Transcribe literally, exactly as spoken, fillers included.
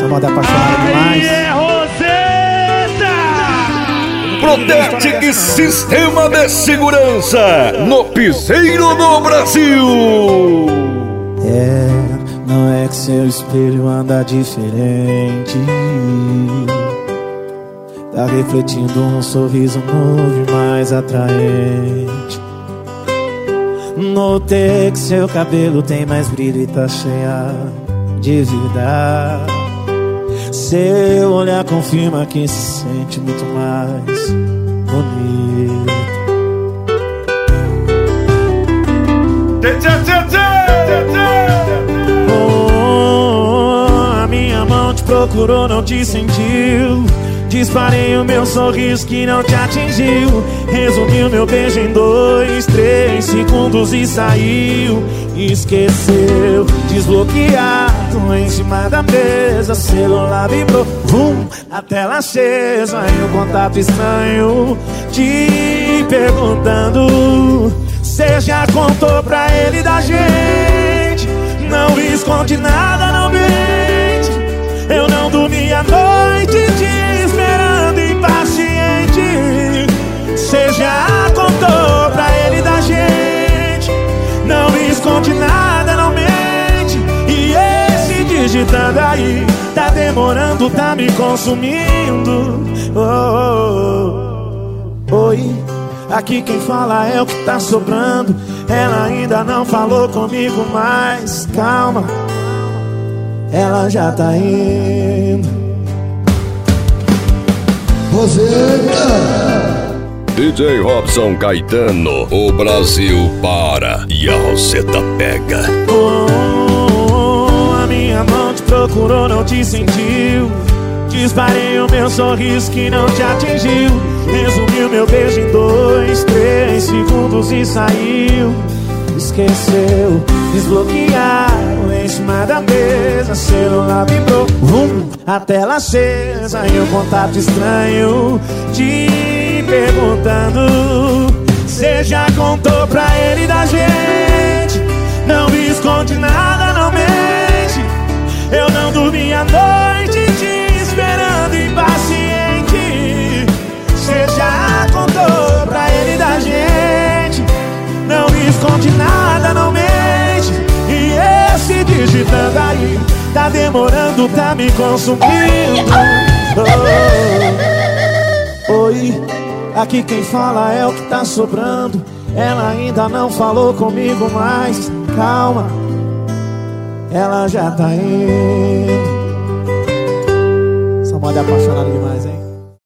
Essa moda é apaixonada demais. É Roseta! Protec Sistema de Segurança no piseiro do Brasil. É, não é que seu espelho anda diferente. Tá refletindo um sorriso novo e mais atraente. Notei que seu cabelo tem mais brilho e tá cheia de vida. Seu olhar confirma que se sente muito mais bonito. Oh, a minha mão te procurou, não te sentiu. Disparei o meu sorriso que não te atingiu. Resumiu meu beijo em dois, três segundos e saiu. Esqueceu, desbloqueado em cima da mesa. Celular vibrou, vum, a tela acesa. E um contato estranho te perguntando. Cê já contou pra ele da gente? Não esconde nada, não mente. Eu não dormi a noite te esperando impaciente. Cê já contou pra ele da gente? Não esconde nada, não mente. E esse digitando aí tá demorando, tá me consumindo. Oh, oh, oh. Oi, aqui quem fala é o que tá sobrando. Ela ainda não falou comigo, mas calma, ela já tá indo. Roseta! D J Robson Caetano, o Brasil para e a Roseta pega. Oh, oh, oh, a minha mão te procurou, não te sentiu. Disparei o meu sorriso que não te atingiu. Resumiu meu beijo em dois, três segundos e saiu. Esqueceu, desbloquearam em cima da mesa. Celular vibrou, vum, a tela acesa. E um contato estranho te perguntando. Cê já contou pra ele da gente? Não esconde nada, não mente. Eu não dormi a noite te esperando impaciente. Cê já contou pra ele da gente? Não esconde nada, não mente. E esse digitando aí tá demorando, tá me consumindo. Oh, oi, aqui quem fala é o que tá sobrando. Ela ainda não falou comigo, mas calma, ela já tá indo. Essa moda é apaixonada demais, hein?